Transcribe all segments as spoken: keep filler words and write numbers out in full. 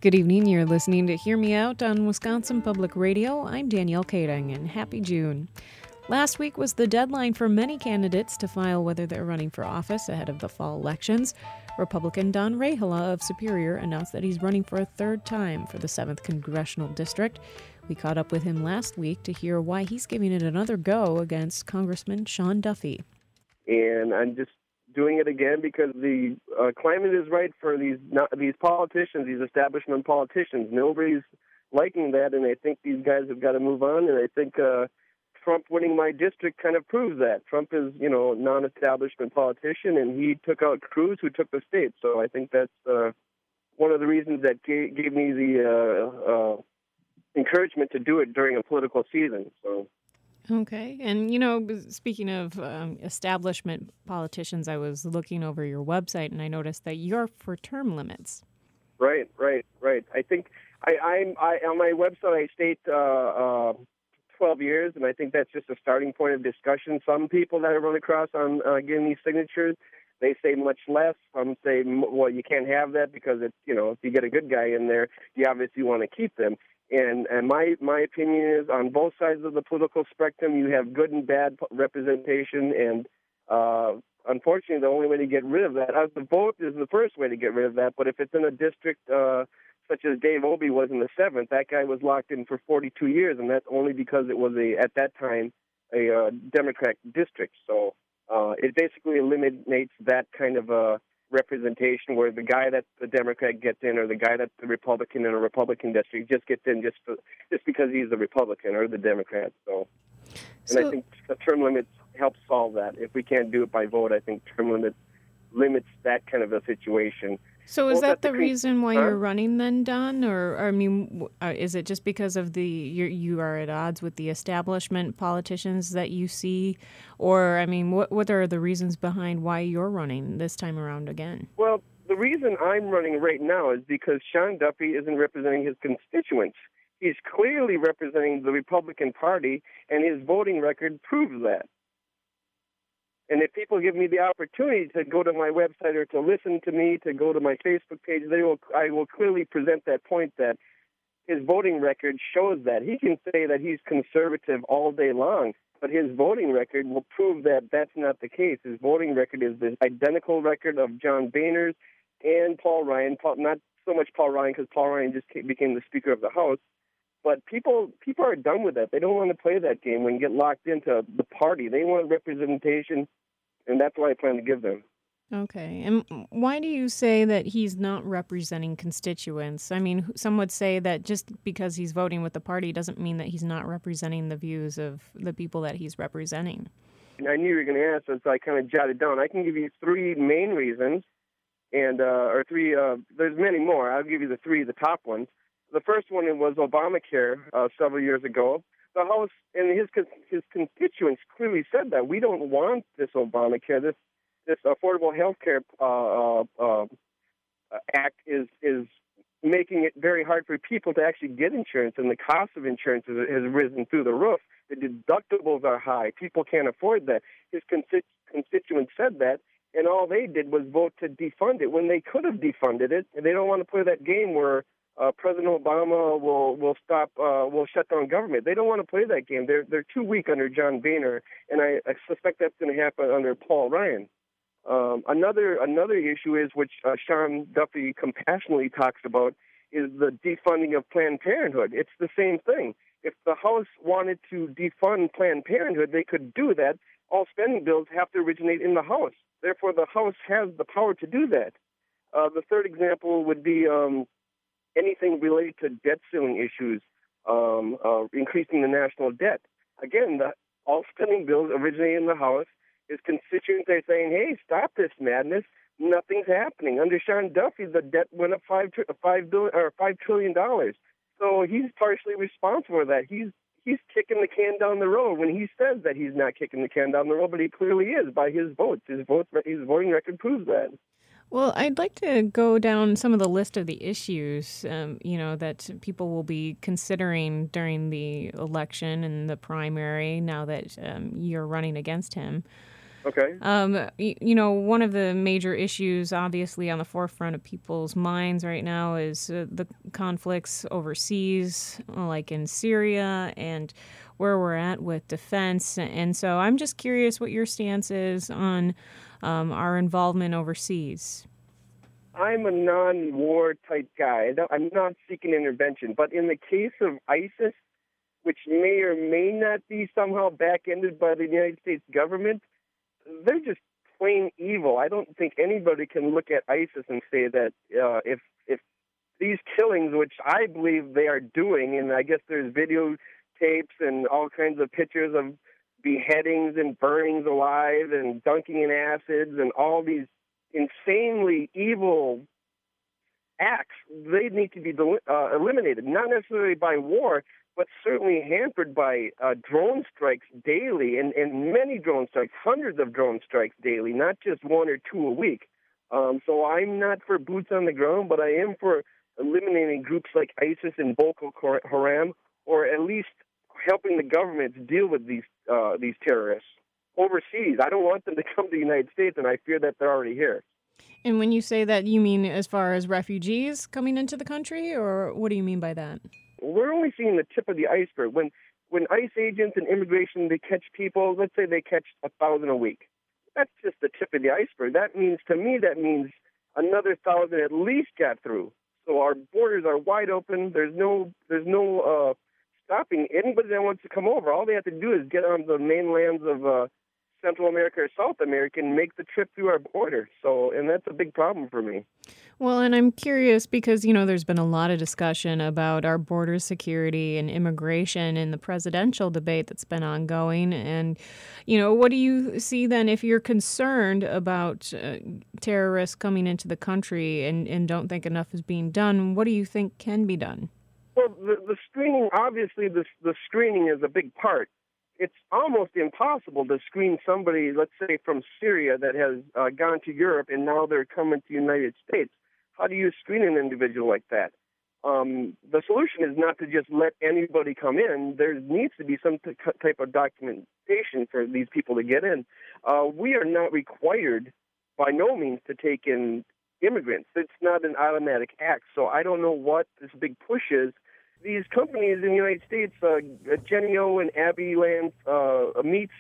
Good evening. You're listening to Hear Me Out on Wisconsin Public Radio. I'm Danielle Kading, and happy June. Last week was the deadline for many candidates to file whether they're running for office ahead of the fall elections. Republican Don Rahela of Superior announced that he's running for a third time for the seventh Congressional District. We caught up with him last week to hear why he's giving it another go against Congressman Sean Duffy. And I'm just doing it again because the uh, climate is right for these not, these politicians, these establishment politicians. Nobody's liking that, and I think these guys have got to move on. And I think uh, Trump winning my district kind of proves that. Trump is, you know, a non-establishment politician, and he took out Cruz, who took the state. So I think that's uh, one of the reasons that gave, gave me the uh, uh, encouragement to do it during a political season. So. Okay. And, you know, speaking of um, establishment politicians, I was looking over your website and I noticed that you're for term limits. Right, right, right. I think I, I'm I, on my website I state uh, uh, twelve years, and I think that's just a starting point of discussion. Some people that I run across on uh, getting these signatures, they say much less. Some say, well, you can't have that because it's, you know, if you get a good guy in there, you obviously want to keep them. And, and my, my opinion is on both sides of the political spectrum, you have good and bad representation. And uh, unfortunately, the only way to get rid of that, uh, the vote is the first way to get rid of that. But if it's in a district uh, such as Dave Obey was in the seventh, that guy was locked in for forty-two years. And that's only because it was, a at that time, a uh, Democrat district. So uh, it basically eliminates that kind of a representation where the guy that the Democrat gets in or the guy that's the Republican in a Republican district just gets in just for, just because he's a Republican or the Democrat. So, and so, I think the term limits help solve that. If we can't do it by vote, I think term limits limits that kind of a situation. So is Both that the the reason why huh? you're running then, Don? Or, or I mean, uh, is it just because of the you're, you are at odds with the establishment politicians that you see? Or, I mean, what what are the reasons behind why you're running this time around again? Well, the reason I'm running right now is because Sean Duffy isn't representing his constituents. He's clearly representing the Republican Party, and his voting record proves that. And if people give me the opportunity to go to my website or to listen to me, to go to my Facebook page, they will. I will clearly present that point that his voting record shows that. He can say that he's conservative all day long, but his voting record will prove that that's not the case. His voting record is the identical record of John Boehner's and Paul Ryan. Paul, not so much Paul Ryan because Paul Ryan just became the Speaker of the House. But people people are done with that. They don't want to play that game and get locked into the party. They want representation, and that's what I plan to give them. Okay. And why do you say that he's not representing constituents? I mean, some would say that just because he's voting with the party doesn't mean that he's not representing the views of the people that he's representing. I knew you were going to ask, so I kind of jotted down. I can give you three main reasons, and uh, or three. Uh, there's many more. I'll give you the three, the top ones. The first one was Obamacare uh, several years ago. The House and his his constituents clearly said that we don't want this Obamacare. This this Affordable Health Care uh, uh, Act is is making it very hard for people to actually get insurance, and the cost of insurance has, has risen through the roof. The deductibles are high. People can't afford that. His constituents said that, and all they did was vote to defund it when they could have defunded it. And they don't want to play that game where Uh, President Obama will will stop uh, will shut down government. They don't want to play that game. They're they're too weak under John Boehner, and I, I suspect that's going to happen under Paul Ryan. Um, another another issue is which uh, Sean Duffy compassionately talks about is the defunding of Planned Parenthood. It's the same thing. If the House wanted to defund Planned Parenthood, they could do that. All spending bills have to originate in the House. Therefore, the House has the power to do that. Uh, the third example would be Um, anything related to debt ceiling issues, um, uh, increasing the national debt. Again, the, all spending bills originate in the House. His constituents are saying, hey, stop this madness. Nothing's happening. Under Sean Duffy, the debt went up five, five, billion, or five trillion dollars. So he's partially responsible for that. He's he's kicking the can down the road when he says that he's not kicking the can down the road, but he clearly is by his votes. His, votes, his voting record proves that. Well, I'd like to go down some of the list of the issues, um, you know, that people will be considering during the election and the primary now that um, you're running against him. Okay. Um, y- you know, one of the major issues, obviously, on the forefront of people's minds right now is uh, the conflicts overseas, like in Syria, and where we're at with defense. And so I'm just curious what your stance is on um, our involvement overseas. I'm a non-war type guy. I don't- I'm not seeking intervention. But in the case of ISIS, which may or may not be somehow back-ended by the United States government, they're just plain evil. I don't think anybody can look at ISIS and say that uh, if if these killings, which I believe they are doing, and I guess there's videotapes and all kinds of pictures of beheadings and burnings alive and dunking in acids and all these insanely evil acts, they need to be uh, eliminated, not necessarily by war, but certainly hampered by uh, drone strikes daily, and, and many drone strikes, hundreds of drone strikes daily, not just one or two a week. Um, so I'm not for boots on the ground, but I am for eliminating groups like ISIS and Boko Haram, or at least helping the governments deal with these uh, these terrorists overseas. I don't want them to come to the United States, and I fear that they're already here. And when you say that, you mean as far as refugees coming into the country, or what do you mean by that? We're only seeing the tip of the iceberg. When when ICE agents and immigration, they catch people, let's say they catch a thousand a week. That's just the tip of the iceberg. That means, to me, that means another thousand at least got through. So our borders are wide open. There's no there's no uh, stopping anybody that wants to come over. All they have to do is get on the mainlands of uh, Central America or South America and make the trip through our border. So, and that's a big problem for me. Well, and I'm curious because, you know, there's been a lot of discussion about our border security and immigration in the presidential debate that's been ongoing. And, you know, what do you see then if you're concerned about uh, terrorists coming into the country and, and don't think enough is being done? What do you think can be done? Well, the, the screening, obviously, the, the screening is a big part. It's almost impossible to screen somebody, let's say, from Syria that has uh, gone to Europe and now they're coming to the United States. How do you screen an individual like that? Um, the solution is not to just let anybody come in. There needs to be some t- type of documentation for these people to get in. Uh, we are not required, by no means, to take in immigrants. It's not an automatic act. So I don't know what this big push is. These companies in the United States, uh, Genio and Abbeyland uh, Meats,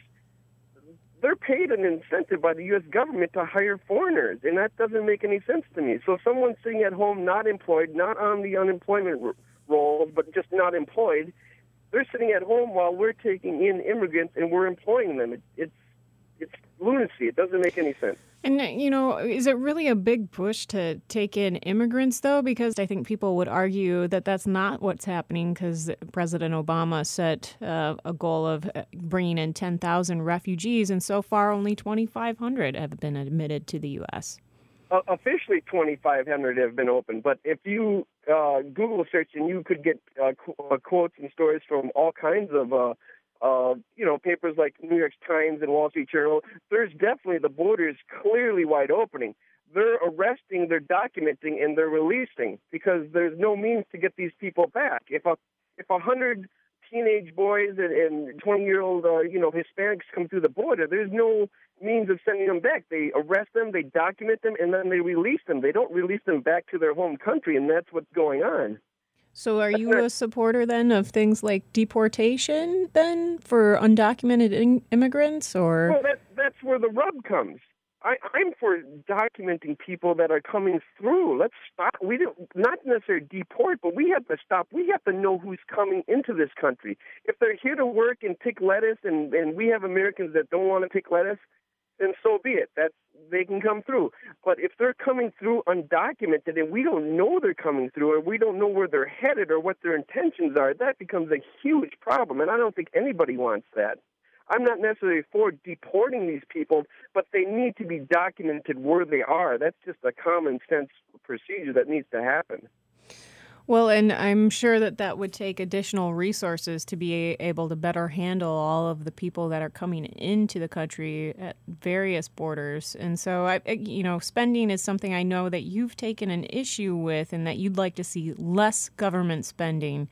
they're paid an incentive by the U S government to hire foreigners, and that doesn't make any sense to me. So someone sitting at home, not employed, not on the unemployment r- roll, but just not employed, they're sitting at home while we're taking in immigrants and we're employing them. It, it's it's lunacy. It doesn't make any sense. And, you know, is it really a big push to take in immigrants, though? Because I think people would argue that that's not what's happening because President Obama set uh, a goal of bringing in ten thousand refugees, and so far only twenty-five hundred have been admitted to the U S. Uh, officially, twenty-five hundred have been opened, but if you uh, Google search and you could get uh, qu- uh, quotes and stories from all kinds of uh, Uh, you know, papers like New York Times and Wall Street Journal, there's definitely the border is clearly wide opening. They're arresting, they're documenting, and they're releasing because there's no means to get these people back. If a if a hundred teenage boys and twenty-year-old uh, you know Hispanics come through the border, there's no means of sending them back. They arrest them, they document them, and then they release them. They don't release them back to their home country, and that's what's going on. So are you a supporter then of things like deportation then for undocumented in- immigrants or? Well, that, that's where the rub comes. I, I'm for documenting people that are coming through. Let's stop. We don't, not necessarily deport, but we have to stop. We have to know who's coming into this country. If they're here to work and pick lettuce and, and we have Americans that don't want to pick lettuce, then so be it. That's, they can come through. But if they're coming through undocumented and we don't know they're coming through or we don't know where they're headed or what their intentions are, that becomes a huge problem. And I don't think anybody wants that. I'm not necessarily for deporting these people, but they need to be documented where they are. That's just a common sense procedure that needs to happen. Well, and I'm sure that that would take additional resources to be able to better handle all of the people that are coming into the country at various borders. And so, I, you know, spending is something I know that you've taken an issue with and that you'd like to see less government spending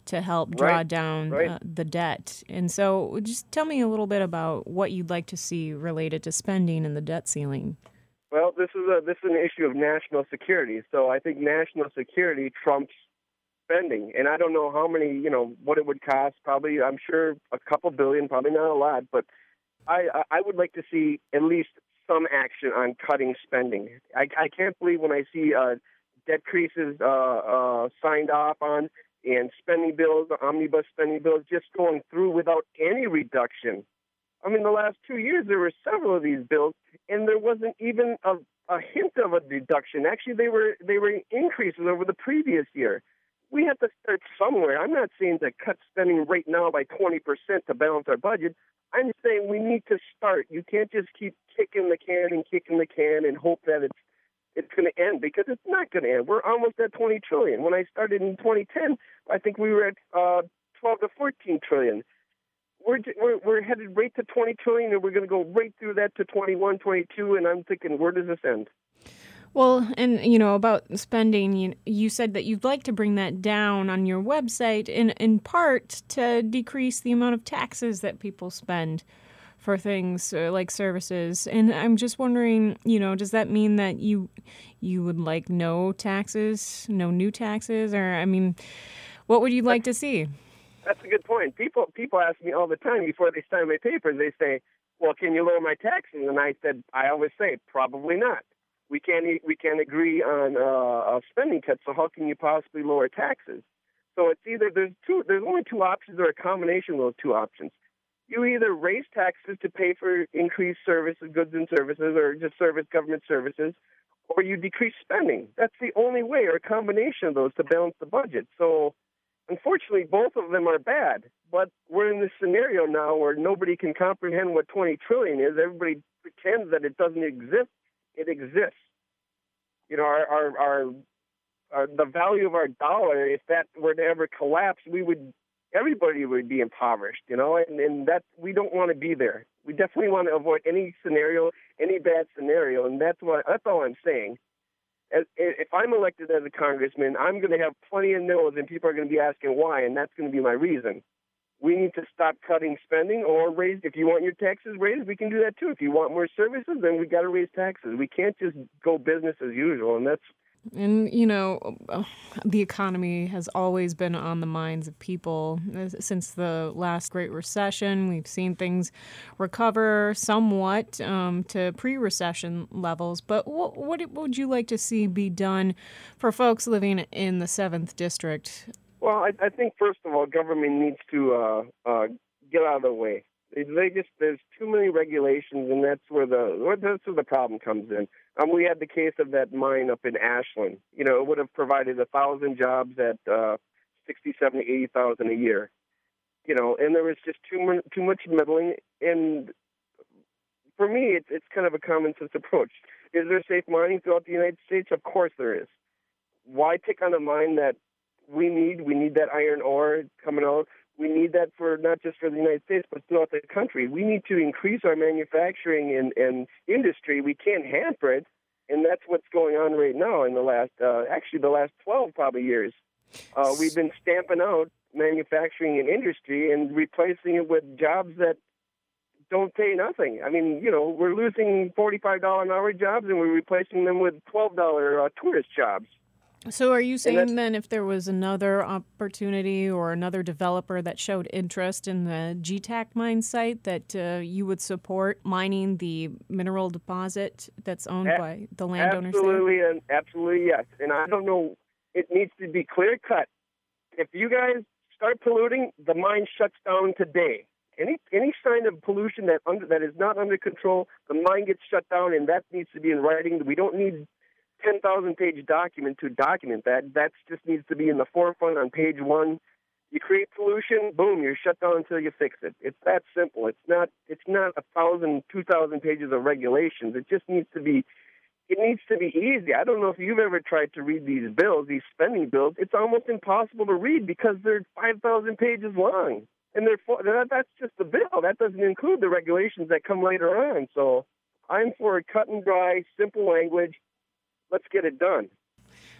to help draw Right, down right. uh, the debt. And so just tell me a little bit about what you'd like to see related to spending and the debt ceiling. Well, this is a this is an issue of national security. So I think national security trumps spending, and I don't know how many, you know, what it would cost. Probably, I'm sure a couple billion, probably not a lot, but I I I would like to see at least some action on cutting spending. I I can't believe when I see uh, debt creases uh, uh, signed off on and spending bills, omnibus spending bills, just going through without any reduction. I mean, the last two years there were several of these bills, and there wasn't even a, a hint of a deduction. Actually, they were they were increases over the previous year. We have to start somewhere. I'm not saying to cut spending right now by twenty percent to balance our budget. I'm saying we need to start. You can't just keep kicking the can and kicking the can and hope that it's it's going to end, because it's not going to end. We're almost at twenty trillion. When I started in twenty ten, I think we were at uh, twelve to fourteen trillion. We're, we're we're headed right to twenty trillion, and we're going to go right through that to twenty-one, twenty-two, and I'm thinking, where does this end? Well, and you know, about spending, you, you said that you'd like to bring that down on your website in in part to decrease the amount of taxes that people spend for things uh, like services. And I'm just wondering, you know, does that mean that you you would like no taxes, no new taxes, or I mean, what would you like to see? That's a good point. People people ask me all the time before they sign my papers. They say, "Well, can you lower my taxes?" And I said, I always say, probably not. We can't we can't agree on uh, a spending cut. So how can you possibly lower taxes? So it's either there's two there's only two options, or a combination of those two options. You either raise taxes to pay for increased services, goods and services, or just service government services, or you decrease spending. That's the only way, or a combination of those, to balance the budget. So unfortunately, both of them are bad, but we're in this scenario now where nobody can comprehend what twenty trillion is. Everybody pretends that it doesn't exist. It exists. You know, our, our, our, our the value of our dollar, if that were to ever collapse, we would, everybody would be impoverished, you know, and, and that, we don't want to be there. We definitely want to avoid any scenario, any bad scenario, and that's what, that's all I'm saying. If I'm elected as a congressman, I'm going to have plenty of no's, and people are going to be asking why, and that's going to be my reason. We need to stop cutting spending, or raise. If you want your taxes raised, we can do that too. If you want more services, then we got to raise taxes. We can't just go business as usual, and that's. And, you know, the economy has always been on the minds of people since the last Great Recession. We've seen things recover somewhat um, to pre-recession levels. But what, what would you like to see be done for folks living in the seventh District? Well, I, I think, first of all, government needs to uh, uh, get out of the way. They, they just there's too many regulations, and that's where the that's where the problem comes in. Um, we had the case of that mine up in Ashland. You know, it would have provided a thousand jobs at uh, sixty, seventy, eighty thousand a year. You know, and there was just too much too much meddling. And for me, it's it's kind of a common sense approach. Is there safe mining throughout the United States? Of course there is. Why pick on a mine that we need? We need that iron ore coming out. We need that for not just for the United States, but throughout the country. We need to increase our manufacturing and, and industry. We can't hamper it, and that's what's going on right now in the last, uh, actually the last twelve probably years. Uh, we've been stamping out manufacturing and industry and replacing it with jobs that don't pay nothing. I mean, you know, we're losing forty-five dollars an hour jobs, and we're replacing them with twelve dollars uh, tourist jobs. So are you saying then if there was another opportunity or another developer that showed interest in the G TAC mine site that uh, you would support mining the mineral deposit that's owned a- by the landowners absolutely, there? And absolutely, yes. And I don't know, it needs to be clear cut. If you guys start polluting, the mine shuts down today. Any any sign of pollution that under that is not under control, the mine gets shut down, and that needs to be in writing. We don't need ten thousand page document to document that. That just needs to be in the forefront on page one. You create pollution, boom, you're shut down until you fix it. It's that simple. It's not it's not a thousand, two thousand pages of regulations. It just needs to be it needs to be easy. I don't know if you've ever tried to read these bills, these spending bills. It's almost impossible to read because they're five thousand pages long. And they're that's just the bill. That doesn't include the regulations that come later on. So I'm for cut and dry, simple language. Let's get it done.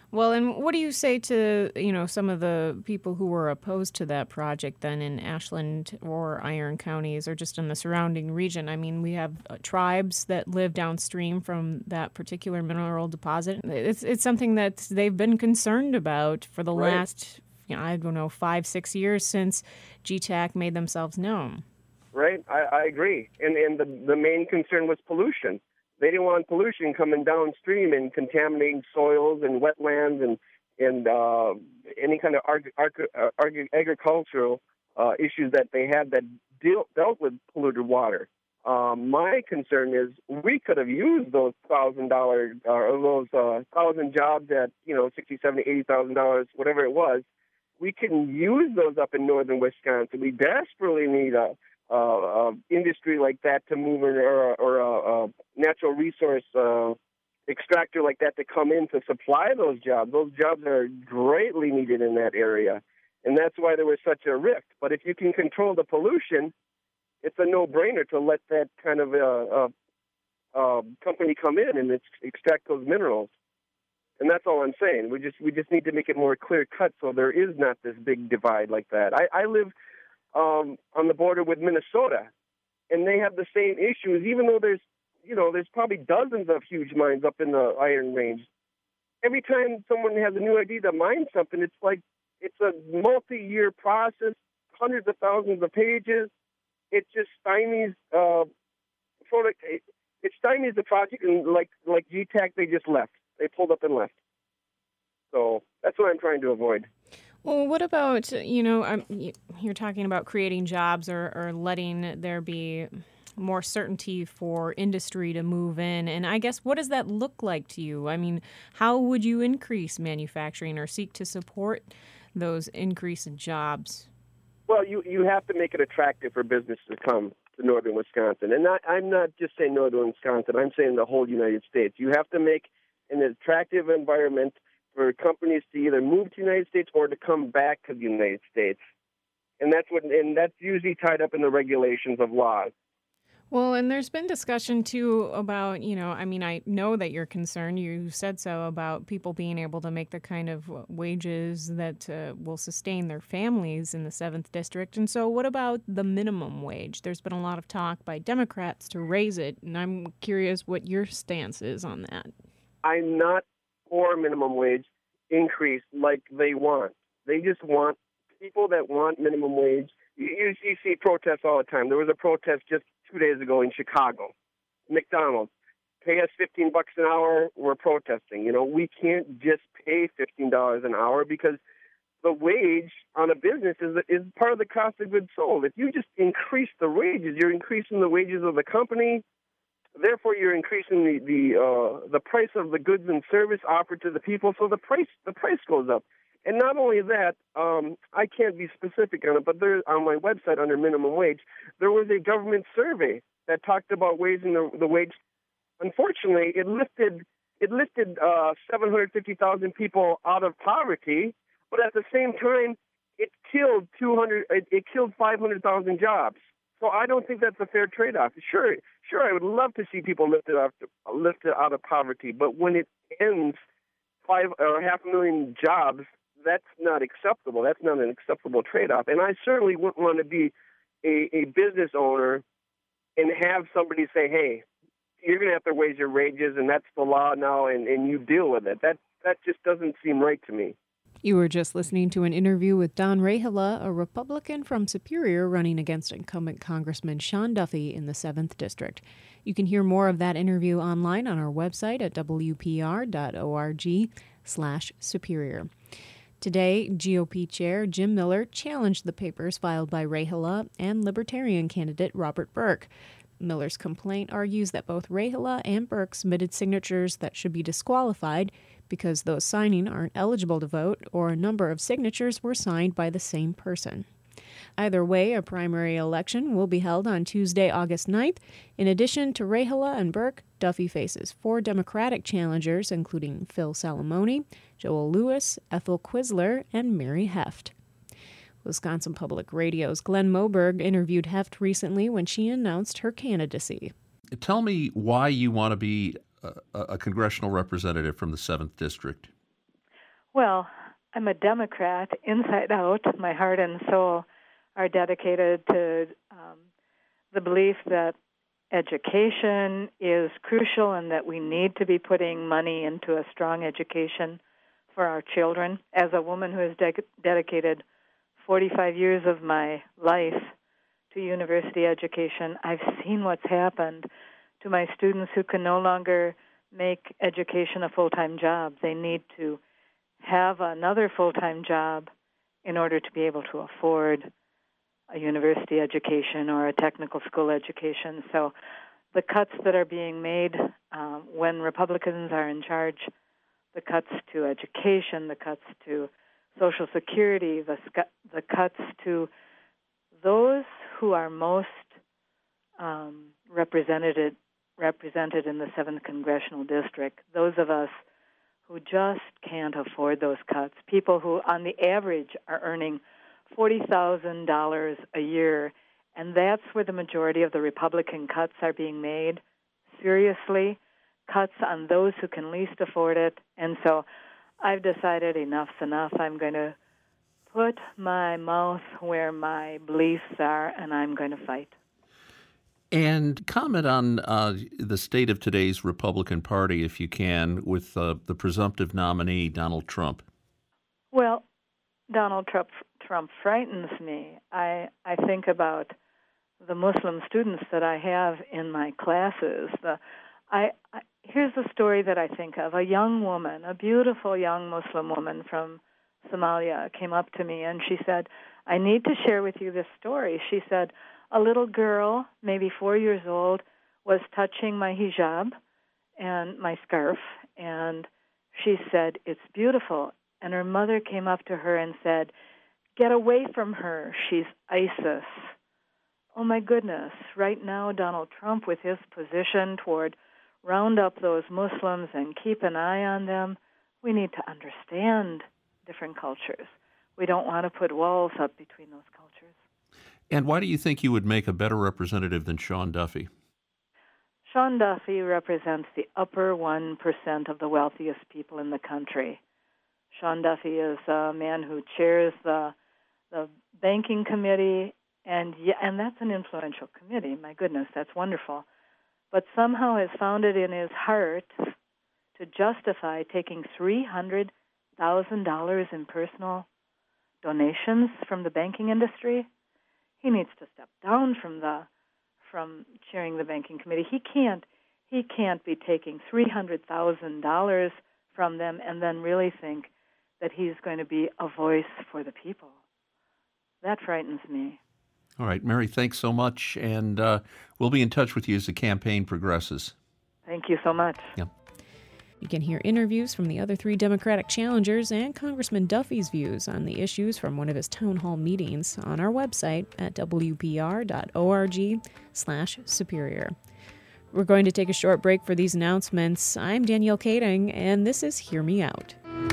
Well, and what do you say to, you know, some of the people who were opposed to that project then in Ashland or Iron counties or just in the surrounding region? I mean, we have uh, tribes that live downstream from that particular mineral deposit. It's it's something that they've been concerned about for the Right. last, you know, I don't know, five, six years since G TAC made themselves known. Right, I, I agree. And and the, the main concern was pollution. They didn't want pollution coming downstream and contaminating soils and wetlands and and uh, any kind of ag- ag- uh, ag- agricultural uh, issues that they had that deal, dealt with polluted water. Um, my concern is we could have used those thousand dollars uh, or those uh, thousand jobs at you know sixty, seventy, eighty thousand dollars, whatever it was. We can use those up in northern Wisconsin. We desperately need a Uh, uh, industry like that to move, in, or, or a, a natural resource uh, extractor like that to come in to supply those jobs. Those jobs are greatly needed in that area, and that's why there was such a rift. But if you can control the pollution, it's a no-brainer to let that kind of uh, uh, uh, company come in and ex- extract those minerals. And that's all I'm saying. We just we just need to make it more clear-cut so there is not this big divide like that. I, I live Um, on the border with Minnesota, and they have the same issues. Even though there's, you know, there's probably dozens of huge mines up in the Iron Range. Every time someone has a new idea to mine something, it's like it's a multi-year process, hundreds of thousands of pages. It just stymies, uh, product. It, it stymies the project, and like like G TAC, they just left. They pulled up and left. So that's what I'm trying to avoid. Well, what about, you know, um, you're talking about creating jobs or, or letting there be more certainty for industry to move in. And I guess, what does that look like to you? I mean, how would you increase manufacturing or seek to support those increase in jobs? Well, you, you have to make it attractive for business to come to northern Wisconsin. And not, I'm not just saying northern Wisconsin. I'm saying the whole United States. You have to make an attractive environment for companies to either move to the United States or to come back to the United States. And that's what, and that's usually tied up in the regulations of laws. Well, and there's been discussion, too, about, you know, I mean, I know that you're concerned. You said so about people being able to make the kind of wages that uh, will sustain their families in the seventh District. And so what about the minimum wage? There's been a lot of talk by Democrats to raise it, and I'm curious what your stance is on that. I'm not for minimum wage increase like they want. They just want people that want minimum wage. You, you see protests all the time. There was a protest just two days ago in Chicago. McDonald's, pay us fifteen bucks an hour, we're protesting. You know, we can't just pay fifteen dollars an hour because the wage on a business is is part of the cost of goods sold. If you just increase the wages, you're increasing the wages of the company. Therefore, you're increasing the the uh, the price of the goods and service offered to the people, so the price the price goes up. And not only that, um, I can't be specific on it, but there on my website under minimum wage, there was a government survey that talked about raising the, the wage. Unfortunately, it lifted it lifted uh, seven hundred fifty thousand people out of poverty, but at the same time, it killed two hundred. It, it killed five hundred thousand jobs. So I don't think that's a fair trade-off. Sure, sure, I would love to see people lifted out, lifted out of poverty, but when it ends five or half a million jobs, that's not acceptable. That's not an acceptable trade-off. And I certainly wouldn't want to be a, a business owner and have somebody say, "Hey, you're going to have to raise your wages, and that's the law now, and, and you deal with it." That that just doesn't seem right to me. You were just listening to an interview with Don Rahila, a Republican from Superior running against incumbent Congressman Sean Duffy in the seventh District. You can hear more of that interview online on our website at w p r dot org slash superior. Today, G O P Chair Jim Miller challenged the papers filed by Rahila and Libertarian candidate Robert Burke. Miller's complaint argues that both Rahila and Burke submitted signatures that should be disqualified because those signing aren't eligible to vote, or a number of signatures were signed by the same person. Either way, a primary election will be held on Tuesday, August ninth. In addition to Rahila and Burke, Duffy faces four Democratic challengers, including Phil Salamone, Joel Lewis, Ethel Quisler, and Mary Heft. Wisconsin Public Radio's Glenn Moberg interviewed Heft recently when she announced her candidacy. Tell me why you want to be a, a congressional representative from the seventh District. Well, I'm a Democrat inside out. My heart and soul are dedicated to um, the belief that education is crucial and that we need to be putting money into a strong education for our children. As a woman who has de- dedicated forty-five years of my life to university education, I've seen what's happened to my students who can no longer make education a full-time job. They need to have another full-time job in order to be able to afford a university education or a technical school education. So the cuts that are being made um, when Republicans are in charge, the cuts to education, the cuts to Social Security, the, sc- the cuts to those who are most um, represented, represented in the seventh Congressional District, those of us who just can't afford those cuts, people who on the average are earning forty thousand dollars a year, and that's where the majority of the Republican cuts are being made. Seriously, cuts on those who can least afford it. And so I've decided enough's enough. I'm going to put my mouth where my beliefs are, and I'm going to fight. And comment on uh, the state of today's Republican Party, if you can, with uh, the presumptive nominee, Donald Trump. Well, Donald Trump, Trump frightens me. I, I think about the Muslim students that I have in my classes. The, I, I, here's a story that I think of. A young woman, a beautiful young Muslim woman from Somalia came up to me and she said, I need to share with you this story. She said, a little girl, maybe four years old, was touching my hijab and my scarf, and she said, it's beautiful. And her mother came up to her and said, get away from her, she's ISIS. Oh my goodness, right now Donald Trump, with his position toward round up those Muslims and keep an eye on them, we need to understand different cultures. We don't want to put walls up between those cultures. And why do you think you would make a better representative than Sean Duffy? Sean Duffy represents the upper one percent of the wealthiest people in the country. Sean Duffy is a man who chairs the the banking committee, and yeah, and that's an influential committee. My goodness, that's wonderful. But somehow has found it in his heart to justify taking three hundred thousand dollars in personal donations from the banking industry. He needs to step down from the from chairing the banking committee. He can't he can't be taking three hundred thousand dollars from them and then really think that he's going to be a voice for the people. That frightens me. All right, Mary, thanks so much, and uh, we'll be in touch with you as the campaign progresses. Thank you so much. Yeah. You can hear interviews from the other three Democratic challengers and Congressman Duffy's views on the issues from one of his town hall meetings on our website at w p r dot org slash superior. We're going to take a short break for these announcements. I'm Danielle Kading, and this is Hear Me Out.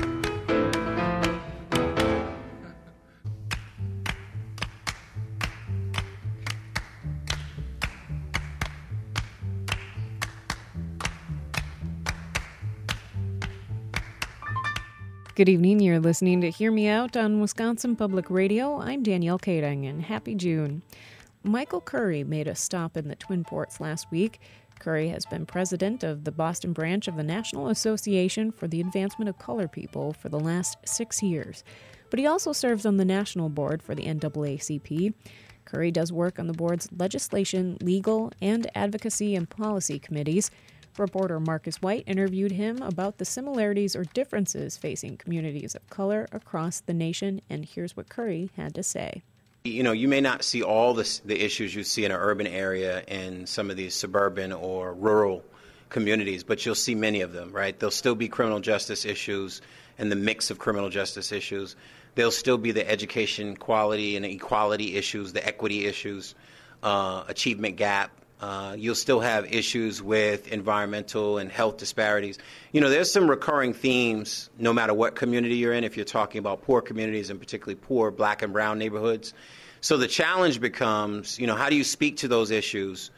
Good evening. You're listening to Hear Me Out on Wisconsin Public Radio. I'm Danielle Kading, and happy June. Michael Curry made a stop in the Twin Ports last week. Curry has been president of the Boston branch of the National Association for the Advancement of Color People for the last six years. But he also serves on the national board for the N double A C P. Curry does work on the board's legislation, legal, and advocacy and policy committees. Reporter Marcus White interviewed him about the similarities or differences facing communities of color across the nation, and here's what Curry had to say. You know, you may not see all the, the issues you see in an urban area in some of these suburban or rural communities, but you'll see many of them, right? There'll still be criminal justice issues and the mix of criminal justice issues. There'll still be the education quality and equality issues, the equity issues, uh, achievement gap. Uh, you'll still have issues with environmental and health disparities. You know, there's some recurring themes no matter what community you're in, if you're talking about poor communities and particularly poor black and brown neighborhoods. So the challenge becomes, you know, how do you speak to those issues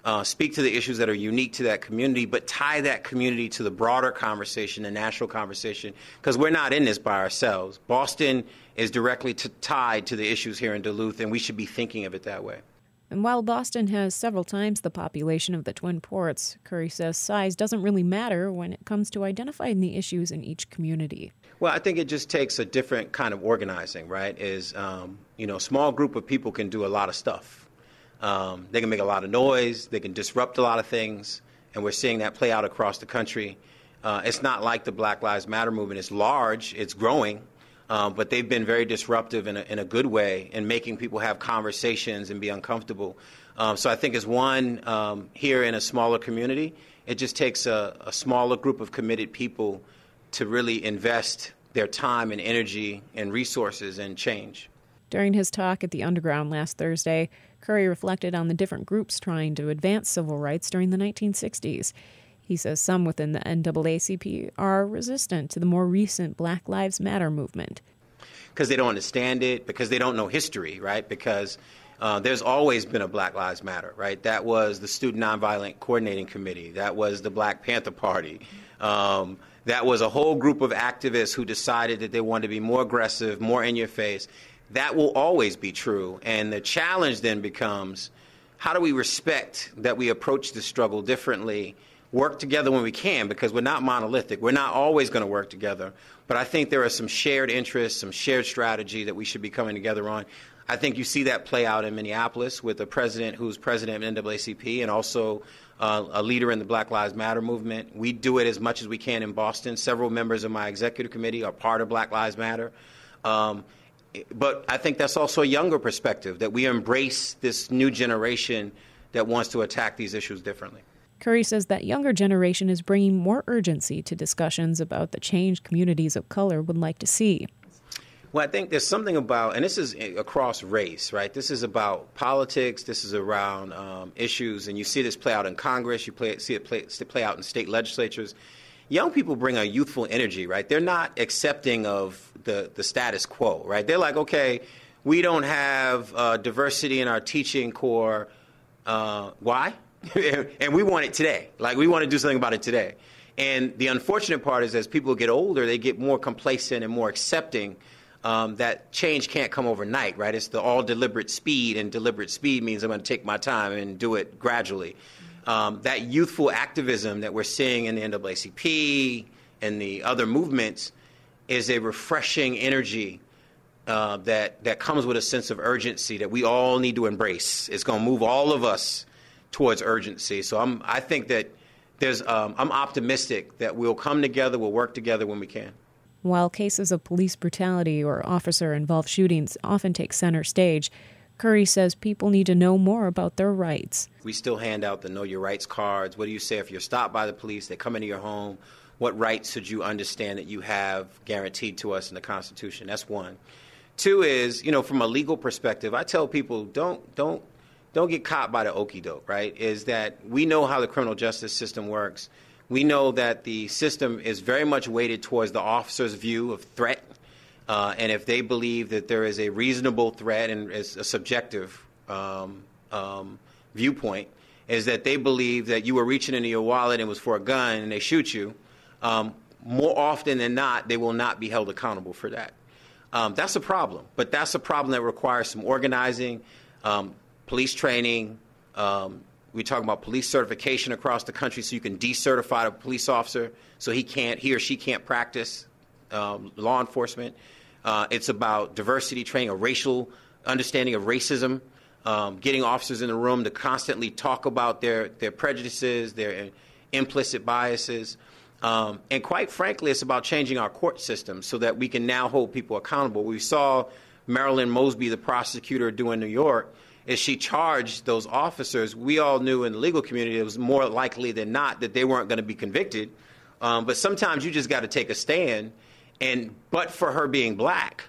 uh, speak to the issues that are unique to that community, but tie that community to the broader conversation, the national conversation, because we're not in this by ourselves. Boston is directly t- tied to the issues here in Duluth, and we should be thinking of it that way. And while Boston has several times the population of the Twin Ports, Curry says size doesn't really matter when it comes to identifying the issues in each community. Well, I think it just takes a different kind of organizing, right? Is, um, you know, a small group of people can do a lot of stuff. Um, they can make a lot of noise. They can disrupt a lot of things. And we're seeing that play out across the country. Uh, it's not like the Black Lives Matter movement. It's large. It's growing. Um, but they've been very disruptive in a, in a good way in making people have conversations and be uncomfortable. Um, so I think as one um, here in a smaller community, it just takes a, a smaller group of committed people to really invest their time and energy and resources and change. During his talk at the Underground last Thursday, Curry reflected on the different groups trying to advance civil rights during the nineteen sixties. He says some within the N double A C P are resistant to the more recent Black Lives Matter movement. Because they don't understand it, because they don't know history, right? Because uh, there's always been a Black Lives Matter, right? That was the Student Nonviolent Coordinating Committee. That was the Black Panther Party. Um, that was a whole group of activists who decided that they wanted to be more aggressive, more in your face. That will always be true. And the challenge then becomes, how do we respect that we approach the struggle differently, work together when we can, because we're not monolithic. We're not always going to work together. But I think there are some shared interests, some shared strategy that we should be coming together on. I think you see that play out in Minneapolis with a president who's president of N double A C P and also uh, a leader in the Black Lives Matter movement. We do it as much as we can in Boston. Several members of my executive committee are part of Black Lives Matter. Um, but I think that's also a younger perspective, that we embrace this new generation that wants to attack these issues differently. Curry says that younger generation is bringing more urgency to discussions about the change communities of color would like to see. Well, I think there's something about, and this is across race, right? This is about politics. This is around um, issues, and you see this play out in Congress. You play, see it play, play out in state legislatures. Young people bring a youthful energy, right? They're not accepting of the, the status quo, right? They're like, okay, we don't have uh, diversity in our teaching corps. Uh, why? And we want it today. Like, we want to do something about it today. And the unfortunate part is, as people get older, they get more complacent and more accepting. Um, that change can't come overnight, right? It's the all deliberate speed, and deliberate speed means I'm going to take my time and do it gradually. Um, that youthful activism that we're seeing in the N double A C P and the other movements is a refreshing energy uh, that, that comes with a sense of urgency that we all need to embrace. It's going to move all of us towards urgency. So I'm, I think that there's, um, I'm optimistic that we'll come together, we'll work together when we can. While cases of police brutality or officer-involved shootings often take center stage, Curry says people need to know more about their rights. We still hand out the Know Your Rights cards. What do you say if you're stopped by the police, they come into your home? What rights should you understand that you have guaranteed to us in the Constitution? That's one. Two is, you know, from a legal perspective, I tell people don't, don't, don't get caught by the okie doke, right? Is that we know how the criminal justice system works. We know that the system is very much weighted towards the officer's view of threat. Uh, and if they believe that there is a reasonable threat, and it's a subjective um, um, viewpoint, is that they believe that you were reaching into your wallet and it was for a gun and they shoot you, um, more often than not, they will not be held accountable for that. Um, that's a problem. But that's a problem that requires some organizing, um, police training. Um, we talk about police certification across the country so you can decertify a police officer so he can't, he or she can't practice um, law enforcement. Uh, it's about diversity training, a racial understanding of racism, um, getting officers in the room to constantly talk about their, their prejudices, their implicit biases. Um, and quite frankly, it's about changing our court system so that we can now hold people accountable. We saw Marilyn Mosby, the prosecutor, do in New York, is she charged those officers. We all knew in the legal community it was more likely than not that they weren't going to be convicted. Um, but sometimes you just got to take a stand. And but for her being black,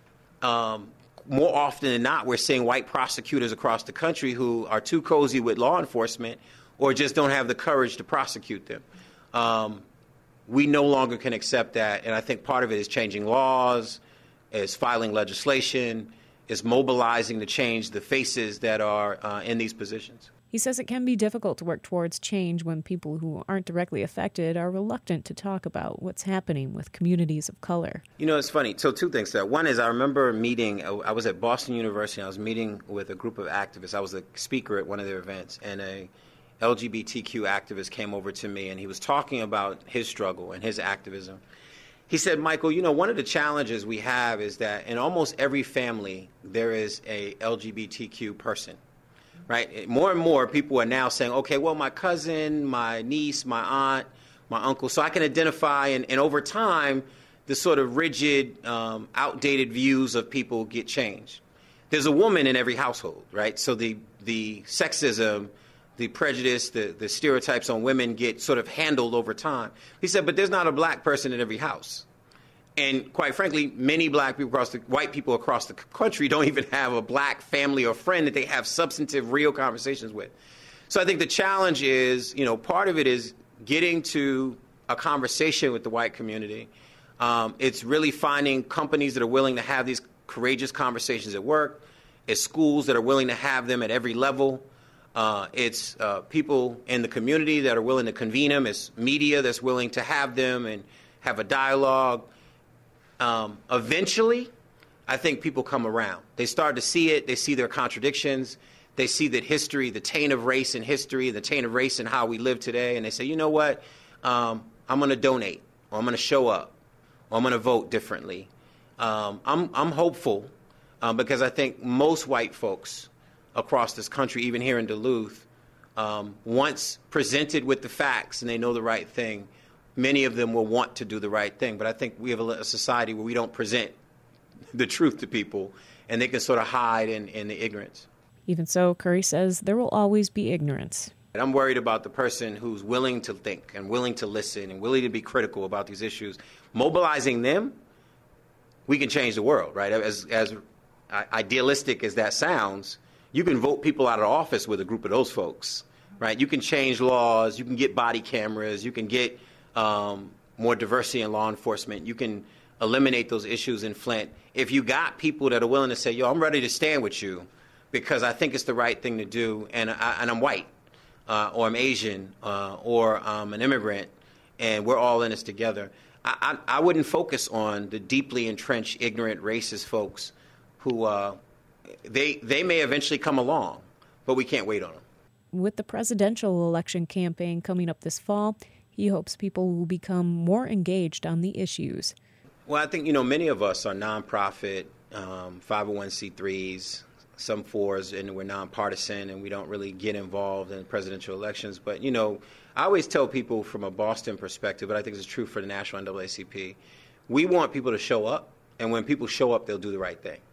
um, more often than not, we're seeing white prosecutors across the country who are too cozy with law enforcement or just don't have the courage to prosecute them. Um, we no longer can accept that. And I think part of it is changing laws, is filing legislation, is mobilizing to change the faces that are uh, in these positions. He says it can be difficult to work towards change when people who aren't directly affected are reluctant to talk about what's happening with communities of color. You know, it's funny. So two things there. One is I remember meeting, I was at Boston University, I was meeting with a group of activists. I was a speaker at one of their events, and a L G B T Q activist came over to me, and he was talking about his struggle and his activism. He said, Michael, you know, one of the challenges we have is that in almost every family, there is a L G B T Q person. Right? More and more people are now saying, okay, well, my cousin, my niece, my aunt, my uncle, so I can identify. And, and over time, the sort of rigid, um, outdated views of people get changed. There's a woman in every household, right? So the, the sexism, the prejudice, the, the stereotypes on women get sort of handled over time. He said, but there's not a black person in every house. And quite frankly, many black people across the, white people across the country don't even have a black family or friend that they have substantive, real conversations with. So I think the challenge is, you know, part of it is getting to a conversation with the white community. Um, it's really finding companies that are willing to have these courageous conversations at work. It's schools that are willing to have them at every level. Uh, it's uh, people in the community that are willing to convene them. It's media that's willing to have them and have a dialogue. Um, eventually, I think people come around. They start to see it. They see their contradictions. They see that history, the taint of race in history, the taint of race in how we live today. And they say, you know what, um, I'm going to donate, or I'm going to show up, or I'm going to vote differently. Um, I'm, I'm hopeful um, because I think most white folks across this country, even here in Duluth, um, once presented with the facts and they know the right thing, many of them will want to do the right thing. But I think we have a, a society where we don't present the truth to people, and they can sort of hide in, in the ignorance. Even so, Curry says there will always be ignorance. And I'm worried about the person who's willing to think and willing to listen and willing to be critical about these issues. Mobilizing them, we can change the world, right? As, as idealistic as that sounds, you can vote people out of office with a group of those folks, right? You can change laws. You can get body cameras. You can get Um, more diversity in law enforcement. You can eliminate those issues in Flint. If you got people that are willing to say, yo, I'm ready to stand with you because I think it's the right thing to do, and, I, and I'm white, uh, or I'm Asian, uh, or I'm an immigrant, and we're all in this together, I, I, I wouldn't focus on the deeply entrenched, ignorant, racist folks who uh, they, they may eventually come along, but we can't wait on them. With the presidential election campaign coming up this fall, he hopes people will become more engaged on the issues. Well, I think, you know, many of us are nonprofit, um, five oh one c threes, some fours, and we're nonpartisan, and we don't really get involved in presidential elections. But, you know, I always tell people from a Boston perspective, but I think it's true for the national N double A C P, we want people to show up, and when people show up, they'll do the right thing.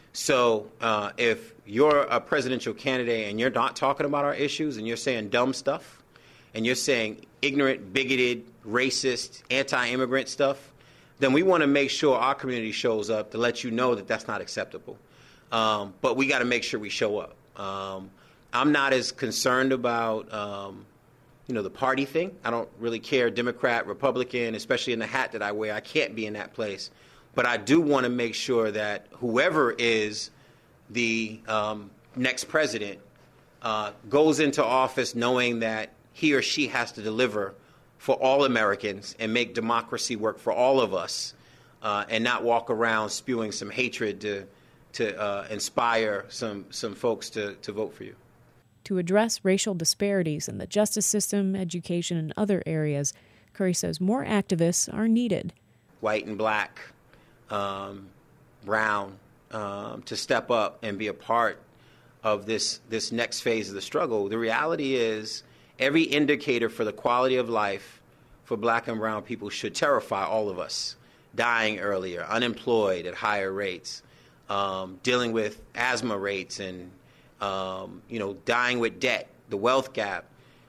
So uh, if you're a presidential candidate and you're not talking about our issues and you're saying dumb stuff, and you're saying ignorant, bigoted, racist, anti-immigrant stuff, then we want to make sure our community shows up to let you know that that's not acceptable. Um, but we got to make sure we show up. Um, I'm not as concerned about, um, you know, the party thing. I don't really care, Democrat, Republican, especially in the hat that I wear. I can't be in that place. But I do want to make sure that whoever is the um, next president uh, goes into office knowing that he or she has to deliver for all Americans and make democracy work for all of us, uh, and not walk around spewing some hatred to to uh, inspire some some folks to, to vote for you. To address racial disparities in the justice system, education, and other areas, Curry says more activists are needed. White and black, um, brown, um, to step up and be a part of this this next phase of the struggle. The reality is, every indicator for the quality of life for black and brown people should terrify all of us. Dying earlier, unemployed at higher rates, um, dealing with asthma rates, and um, you know, dying with debt, the wealth gap.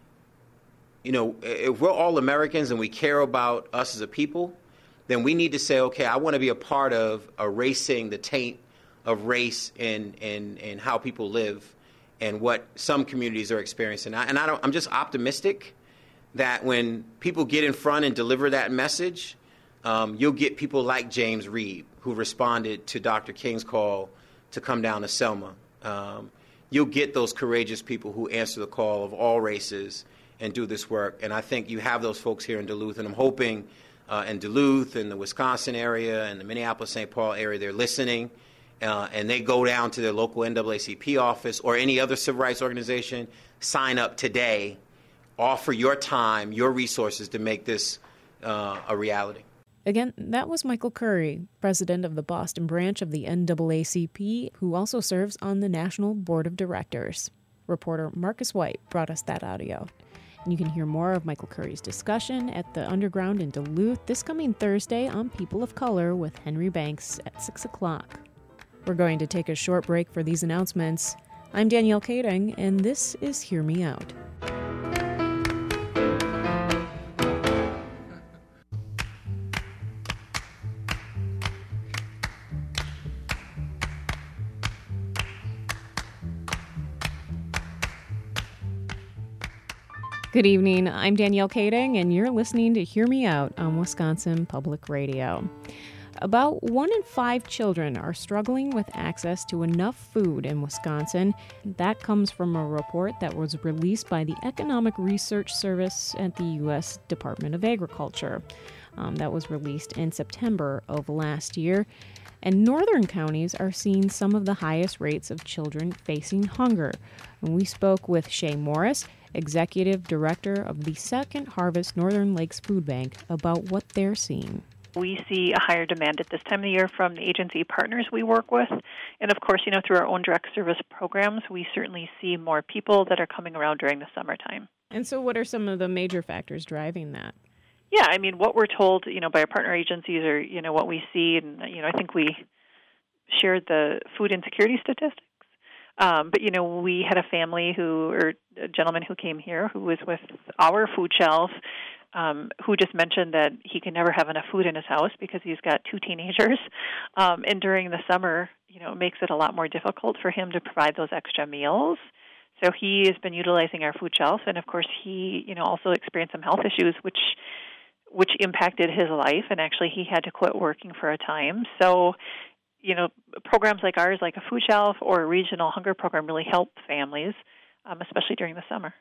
You know, if we're all Americans and we care about us as a people, then we need to say, okay, I want to be a part of erasing the taint of race in in, in how people live and what some communities are experiencing. And I don't, I'm just optimistic that when people get in front and deliver that message, um, you'll get people like James Reeb, who responded to Doctor King's call to come down to Selma. Um, you'll get those courageous people who answer the call of all races and do this work. And I think you have those folks here in Duluth, and I'm hoping uh, in Duluth, in the Wisconsin area, and the Minneapolis-Saint Paul area, they're listening, uh, and they go down to their local N double A C P office or any other civil rights organization, sign up today, offer your time, your resources to make this uh, a reality. Again, that was Michael Curry, president of the Boston branch of the N double A C P, who also serves on the National Board of Directors. Reporter Marcus White brought us that audio. And you can hear more of Michael Curry's discussion at the Underground in Duluth this coming Thursday on People of Color with Henry Banks at six o'clock. We're going to take a short break for these announcements. I'm Danielle Kading, and this is Hear Me Out. Good evening, I'm Danielle Kading, and you're listening to Hear Me Out on Wisconsin Public Radio. About one in five children are struggling with access to enough food in Wisconsin. That comes from a report that was released by the Economic Research Service at the U S Department of Agriculture. Um, that was released in September of last year. And northern counties are seeing some of the highest rates of children facing hunger. And we spoke with Shay Morris, Executive Director of the Second Harvest Northern Lakes Food Bank, about what they're seeing. We see a higher demand at this time of the year from the agency partners we work with. And of course, you know, through our own direct service programs, we certainly see more people that are coming around during the summertime. And so what are some of the major factors driving that? Yeah, I mean, what we're told, you know, by our partner agencies or, you know, what we see, and, you know, I think we shared the food insecurity statistics. Um, but, you know, we had a family who, or a gentleman who came here who was with our food shelf, um, who just mentioned that he can never have enough food in his house because he's got two teenagers. Um, and during the summer, you know, it makes it a lot more difficult for him to provide those extra meals. So he has been utilizing our food shelf. And, of course, he, you know, also experienced some health issues, which which impacted his life. And actually, he had to quit working for a time. So, you know, programs like ours, like a food shelf or a regional hunger program, really help families, um, especially during the summer.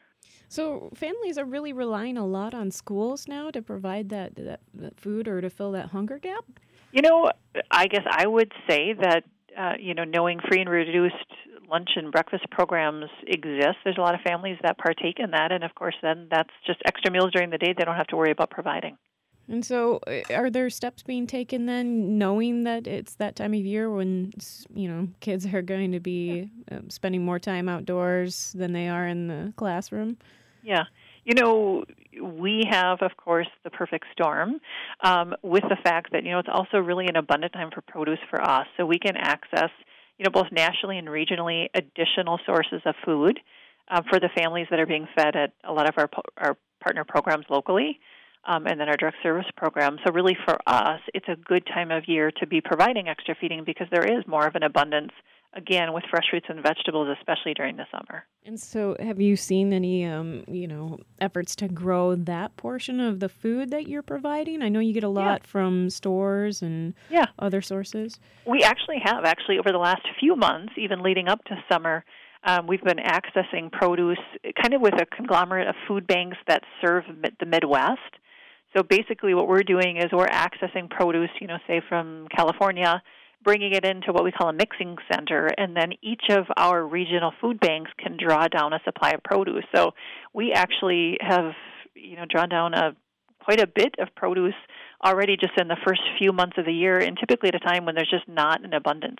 So families are really relying a lot on schools now to provide that, that, that food or to fill that hunger gap? You know, I guess I would say that, uh, you know, knowing free and reduced lunch and breakfast programs exist, there's a lot of families that partake in that. And, of course, then that's just extra meals during the day they don't have to worry about providing. And so are there steps being taken then, knowing that it's that time of year when, you know, kids are going to be uh, spending more time outdoors than they are in the classroom? Yeah. You know, we have, of course, the perfect storm um, with the fact that, you know, it's also really an abundant time for produce for us. So we can access, you know, both nationally and regionally additional sources of food uh, for the families that are being fed at a lot of our, our partner programs locally. Um, and then our direct service program. So really for us, it's a good time of year to be providing extra feeding because there is more of an abundance, again, with fresh fruits and vegetables, especially during the summer. And so have you seen any, um, you know, efforts to grow that portion of the food that you're providing? I know you get a lot yeah. from stores and yeah. other sources. We actually have. Actually, over the last few months, even leading up to summer, Um, we've been accessing produce kind of with a conglomerate of food banks that serve the Midwest. So basically what we're doing is we're accessing produce, you know, say from California, bringing it into what we call a mixing center, and then each of our regional food banks can draw down a supply of produce. So we actually have, you know, drawn down a quite a bit of produce already just in the first few months of the year, and typically at a time when there's just not an abundance.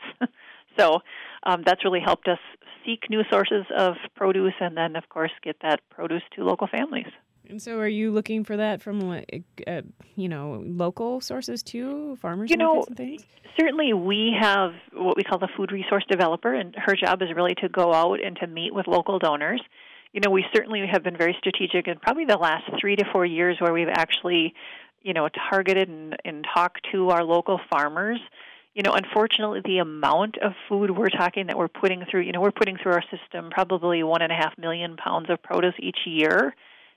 So um, that's really helped us seek new sources of produce and then, of course, get that produce to local families. And so are you looking for that from, uh, you know, local sources too, farmers you know, markets and things? Certainly we have what we call the food resource developer, and her job is really to go out and to meet with local donors. You know, we certainly have been very strategic in probably the last three to four years where we've actually, you know, targeted and, and talked to our local farmers. You know, unfortunately, the amount of food we're talking that we're putting through, you know, we're putting through our system probably one and a half million pounds of produce each year.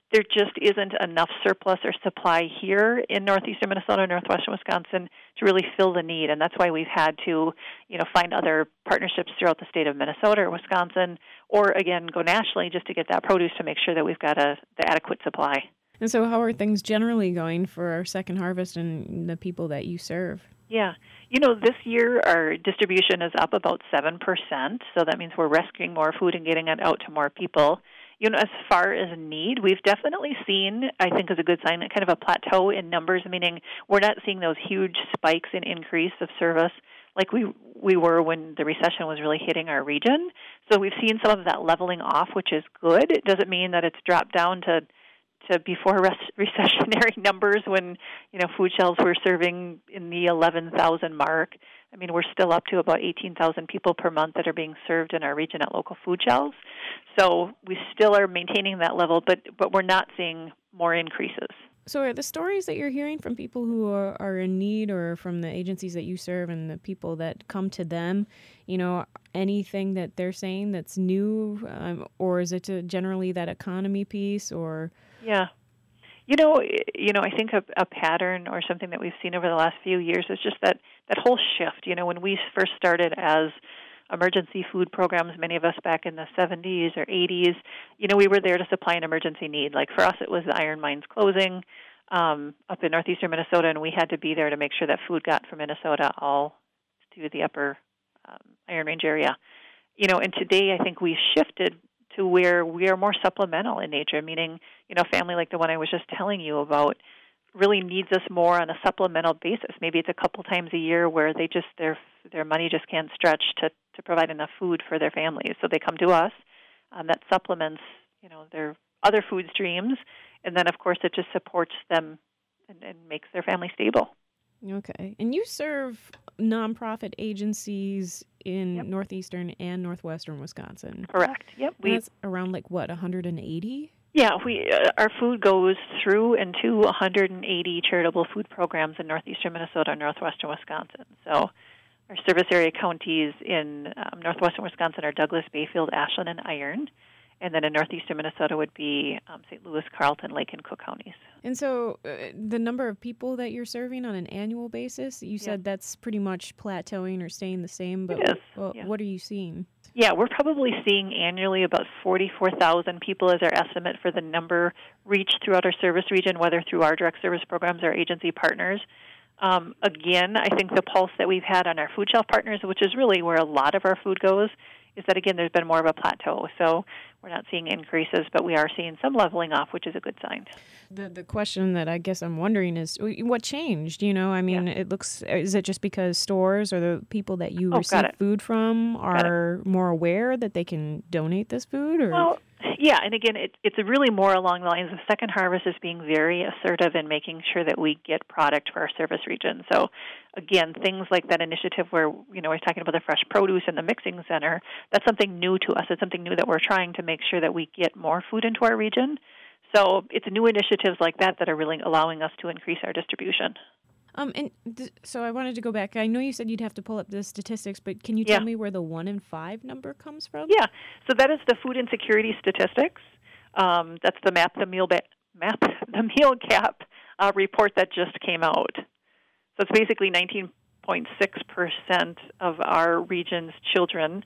there just isn't enough surplus or supply here in northeastern Minnesota, northwestern Wisconsin to really fill the need, and that's why we've had to, you know, find other partnerships throughout the state of Minnesota or Wisconsin, or again go nationally just to get that produce to make sure that we've got a the adequate supply. And so, how are things generally going for our second harvest and the people that you serve? Yeah. You know, this year our distribution is up about seven percent, so that means we're rescuing more food and getting it out to more people. You know, as far as need, we've definitely seen, I think is a good sign, kind of a plateau in numbers, meaning we're not seeing those huge spikes in increase of service like we we were when the recession was really hitting our region. So we've seen some of that leveling off, which is good. It doesn't mean that it's dropped down to to before res- recessionary numbers when, you know, food shelves were serving in the eleven thousand mark. I mean, we're still up to about eighteen thousand people per month that are being served in our region at local food shelves. So we still are maintaining that level, but but we're not seeing more increases. So are the stories that you're hearing from people who are, are in need, or from the agencies that you serve and the people that come to them, you know, anything that they're saying that's new, um, or is it generally that economy piece, or... Yeah. You know, you know, I think a, a pattern or something that we've seen over the last few years is just that, that whole shift. You know, when we first started as emergency food programs, many of us back in the seventies or eighties, you know, we were there to supply an emergency need. Like for us, it was the iron mines closing um, up in northeastern Minnesota, and we had to be there to make sure that food got from Minnesota all to the upper um, Iron Range area. You know, and today I think we've shifted to where we are more supplemental in nature, meaning, you know, a family like the one I was just telling you about really needs us more on a supplemental basis. Maybe it's a couple times a year where they just their their money just can't stretch to, to provide enough food for their families. So they come to us. Um, that supplements, you know, their other food streams, and then of course it just supports them and, and makes their family stable. Okay. And you serve nonprofit agencies in yep. northeastern and northwestern Wisconsin. Correct. Yep. We, That's around like what, one hundred eighty? Yeah, we uh, our food goes through and to one hundred eighty charitable food programs in northeastern Minnesota and northwestern Wisconsin. So our service area counties in um, northwestern Wisconsin are Douglas, Bayfield, Ashland, and Iron. And then in northeastern Minnesota would be um, Saint Louis, Carlton, Lake, and Cook counties. And so uh, the number of people that you're serving on an annual basis, you said yeah. that's pretty much plateauing or staying the same. But it is. Well, Yeah. What are you seeing? Yeah, we're probably seeing annually about forty-four thousand people as our estimate for the number reached throughout our service region, whether through our direct service programs or agency partners. Um, again, I think the pulse that we've had on our food shelf partners, which is really where a lot of our food goes, is that, again, there's been more of a plateau. So we're not seeing increases, but we are seeing some leveling off, which is a good sign. The the question that I guess I'm wondering is, what changed? You know, I mean, yeah. it looks, is it just because stores or the people that you oh, receive food from are more aware that they can donate this food? Or? Well, yeah, and again, it, it's really more along the lines of Second Harvest is being very assertive in making sure that we get product for our service region. So, again, things like that initiative where, you know, we're talking about the fresh produce and the mixing center, that's something new to us. It's something new that we're trying to make sure that we get more food into our region. So it's new initiatives like that that are really allowing us to increase our distribution. Um, and th- so I wanted to go back. I know you said you'd have to pull up the statistics, but can you tell yeah. me where the one in five number comes from? Yeah, so that is the food insecurity statistics. Um, that's the Map the Meal ba- Map the Meal Gap uh, report that just came out. So it's basically nineteen point six percent of our region's children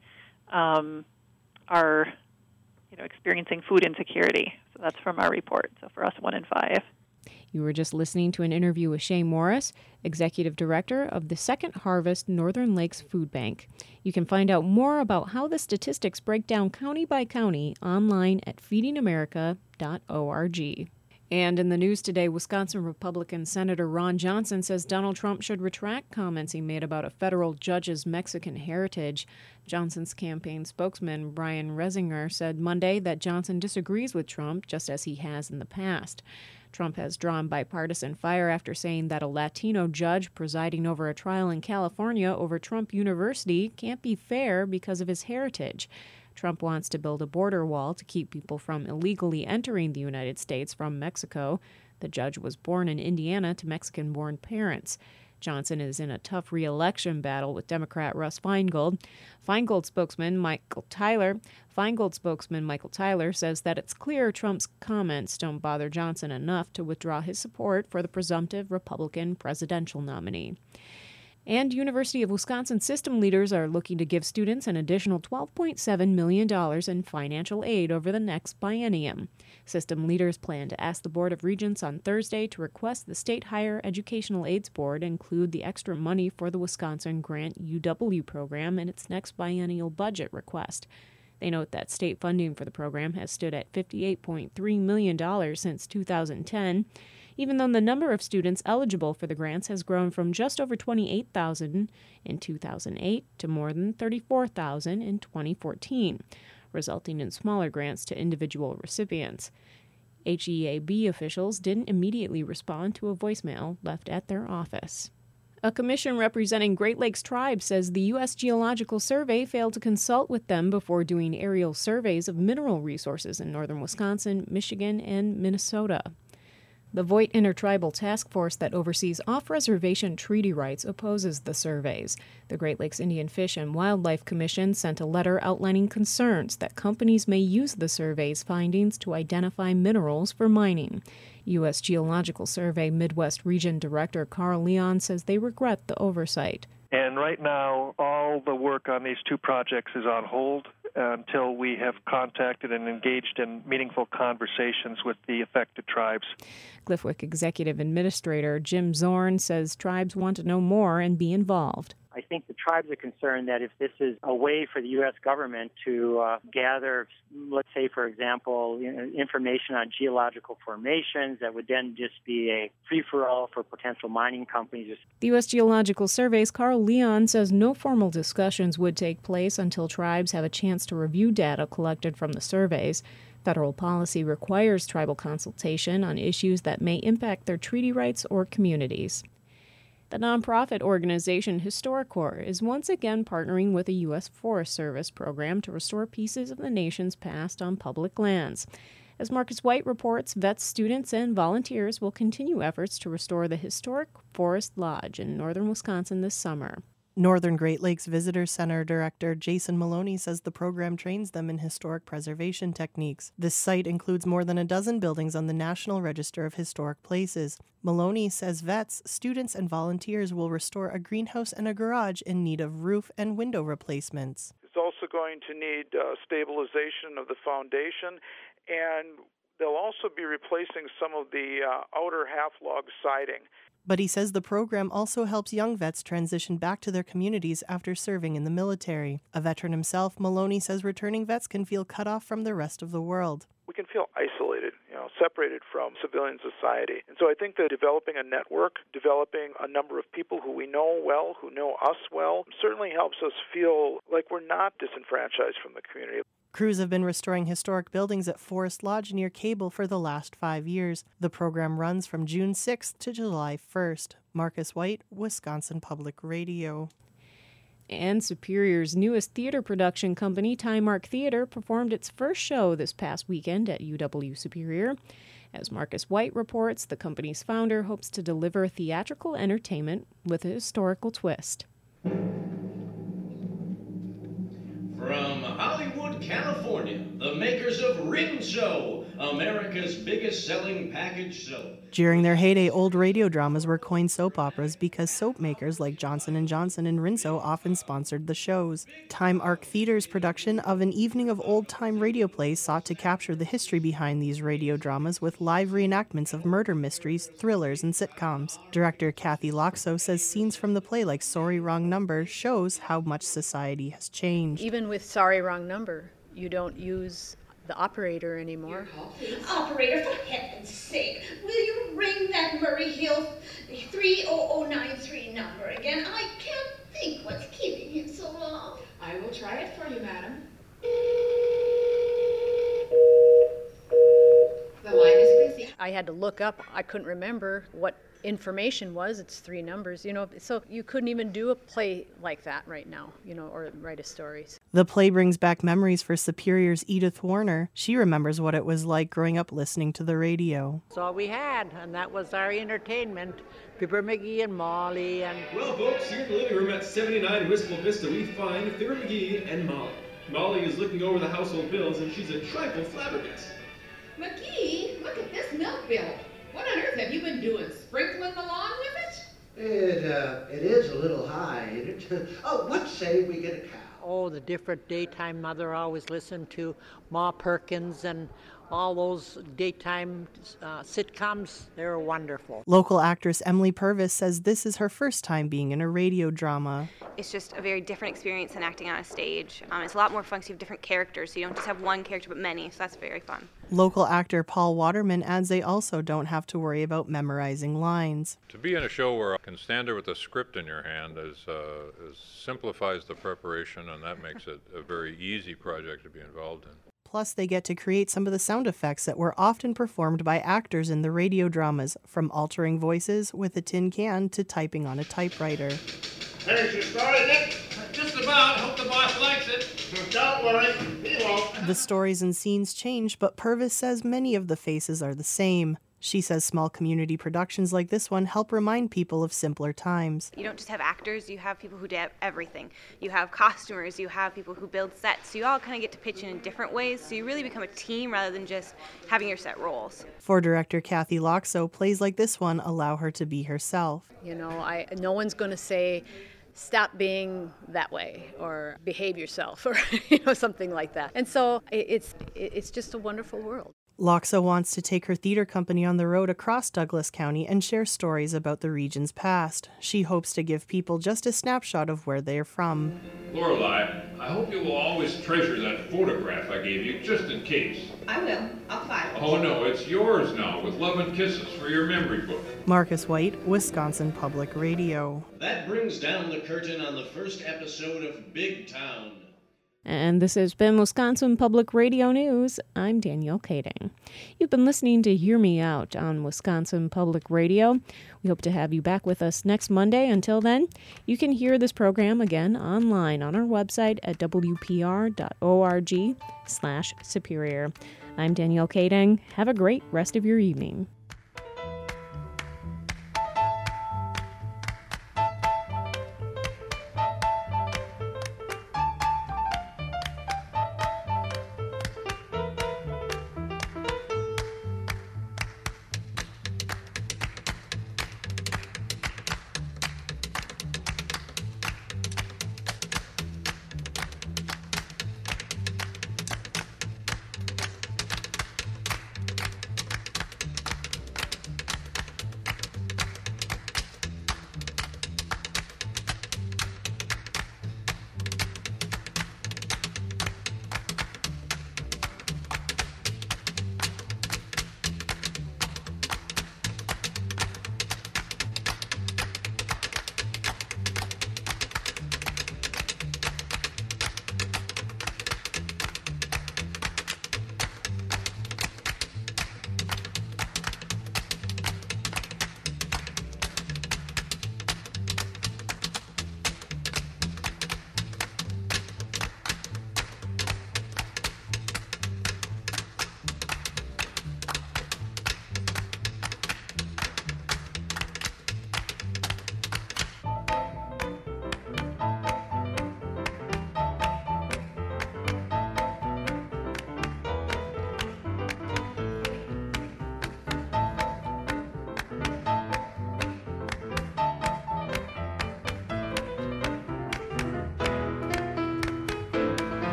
um, are, you know, experiencing food insecurity. So that's from our report. So for us, one in five. You were just listening to an interview with Shay Morris, Executive Director of the Second Harvest Northern Lakes Food Bank. You can find out more about how the statistics break down county by county online at feeding america dot org. And in the news today, Wisconsin Republican Senator Ron Johnson says Donald Trump should retract comments he made about a federal judge's Mexican heritage. Johnson's campaign spokesman, Brian Resinger, said Monday that Johnson disagrees with Trump, just as he has in the past. Trump has drawn bipartisan fire after saying that a Latino judge presiding over a trial in California over Trump University can't be fair because of his heritage. Trump wants to build a border wall to keep people from illegally entering the United States from Mexico. The judge was born in Indiana to Mexican-born parents. Johnson is in a tough re-election battle with Democrat Russ Feingold. Feingold spokesman Michael Tyler, Feingold spokesman Michael Tyler says that it's clear Trump's comments don't bother Johnson enough to withdraw his support for the presumptive Republican presidential nominee. And University of Wisconsin system leaders are looking to give students an additional twelve point seven million dollars in financial aid over the next biennium. System leaders plan to ask the Board of Regents on Thursday to request the State Higher Educational Aids Board include the extra money for the Wisconsin Grant U W program in its next biennial budget request. They note that state funding for the program has stood at fifty-eight point three million dollars since two thousand ten, even though the number of students eligible for the grants has grown from just over twenty-eight thousand in two thousand eight to more than thirty-four thousand in twenty fourteen, resulting in smaller grants to individual recipients. H E A B officials didn't immediately respond to a voicemail left at their office. A commission representing Great Lakes tribes says the U S Geological Survey failed to consult with them before doing aerial surveys of mineral resources in northern Wisconsin, Michigan, and Minnesota. The Voight Intertribal Task Force that oversees off-reservation treaty rights opposes the surveys. The Great Lakes Indian Fish and Wildlife Commission sent a letter outlining concerns that companies may use the survey's findings to identify minerals for mining. U S Geological Survey Midwest Region Director Carl Leon says they regret the oversight. And right now, all the work on these two projects is on hold until we have contacted and engaged in meaningful conversations with the affected tribes. Cliffwick Executive Administrator Jim Zorn says tribes want to know more and be involved. I think the tribes are concerned that if this is a way for the U S government to uh, gather, let's say, for example, you know, information on geological formations, that would then just be a free-for-all for potential mining companies. The U S Geological Survey's Carl Leon says no formal discussions would take place until tribes have a chance to review data collected from the surveys. Federal policy requires tribal consultation on issues that may impact their treaty rights or communities. The nonprofit organization HistoriCorps is once again partnering with a U S Forest Service program to restore pieces of the nation's past on public lands. As Marcus White reports, vets, students, and volunteers will continue efforts to restore the historic Forest Lodge in northern Wisconsin this summer. Northern Great Lakes Visitor Center Director Jason Maloney says the program trains them in historic preservation techniques. This site includes more than a dozen buildings on the National Register of Historic Places. Maloney says vets, students, and volunteers will restore a greenhouse and a garage in need of roof and window replacements. It's also going to need uh, stabilization of the foundation, and they'll also be replacing some of the uh, outer half-log siding. But he says the program also helps young vets transition back to their communities after serving in the military. A veteran himself, Maloney says returning vets can feel cut off from the rest of the world. We can feel isolated, you know, separated from civilian society. And so I think that developing a network, developing a number of people who we know well, who know us well, certainly helps us feel like we're not disenfranchised from the community. Crews have been restoring historic buildings at Forest Lodge near Cable for the last five years. The program runs from June sixth to July first. Marcus White, Wisconsin Public Radio. And Superior's newest theater production company, Timeark Theater, performed its first show this past weekend at U W Superior. As Marcus White reports, the company's founder hopes to deliver theatrical entertainment with a historical twist. From Hollywood, California, the makers of Rinso, America's biggest selling package soap. During their heyday, old radio dramas were coined soap operas because soap makers like Johnson and Johnson and Rinso often sponsored the shows. Timeark Theater's production of an evening of old-time radio plays sought to capture the history behind these radio dramas with live reenactments of murder mysteries, thrillers, and sitcoms. Director Kathy Loxo says scenes from the play like Sorry Wrong Number shows how much society has changed. Even with Sorry Wrong Number, you don't use the operator anymore. Operator, for heaven's sake, will you ring that Murray Hill three oh oh nine three number again? I can't think what's keeping him so long. I will try it for you, madam. The line is busy. I had to look up. I couldn't remember what information was it's three numbers, you know, so you couldn't even do a play like that right now, you know, or write a story. The play brings back memories for Superior's Edith Warner. She remembers what it was like growing up listening to the radio. That's all we had, and that was our entertainment. Fibber McGee and Molly and... Well, folks, here in the living room at seventy-nine Wistful Vista, we find Fibber McGee and Molly. Molly is looking over the household bills, and she's a trifle flabbergasted. McGee, look at this milk bill. What on earth have you been doing? Sprinkling the lawn with it? It, uh, it is a little high, ain't it? Oh, what say we get a cow? Oh, the different daytime mother always listened to Ma Perkins and all those daytime uh, sitcoms. They were wonderful. Local actress Emily Purvis says this is her first time being in a radio drama. It's just a very different experience than acting on a stage. Um, it's a lot more fun because you have different characters, so you don't just have one character but many, so that's very fun. Local actor Paul Waterman adds they also don't have to worry about memorizing lines. To be in a show where I can stand there with a script in your hand is, uh, is simplifies the preparation, and that makes it a very easy project to be involved in. Plus, they get to create some of the sound effects that were often performed by actors in the radio dramas, from altering voices with a tin can to typing on a typewriter. There's your story, Nick. Just about. Hope the boss likes it. Don't worry, he won't. The stories and scenes change, but Purvis says many of the faces are the same. She says small community productions like this one help remind people of simpler times. You don't just have actors, you have people who do everything. You have costumers, you have people who build sets, so you all kind of get to pitch in in different ways, so you really become a team rather than just having your set roles. For director Kathy Loxo, plays like this one allow her to be herself. You know, I no one's going to say, stop being that way or behave yourself or you know something like that. And so it's it's just a wonderful world. Loxo wants to take her theater company on the road across Douglas County and share stories about the region's past. She hopes to give people just a snapshot of where they are from. Lorelei, I hope you will always treasure that photograph I gave you just in case. I will. I'll file it. Oh no, it's yours now with love and kisses for your memory book. Marcus White, Wisconsin Public Radio. That brings down the curtain on the first episode of Big Town. And this has been Wisconsin Public Radio News. I'm Danielle Kading. You've been listening to Hear Me Out on Wisconsin Public Radio. We hope to have you back with us next Monday. Until then, you can hear this program again online on our website at w p r dot org slash superior. I'm Danielle Kading. Have a great rest of your evening.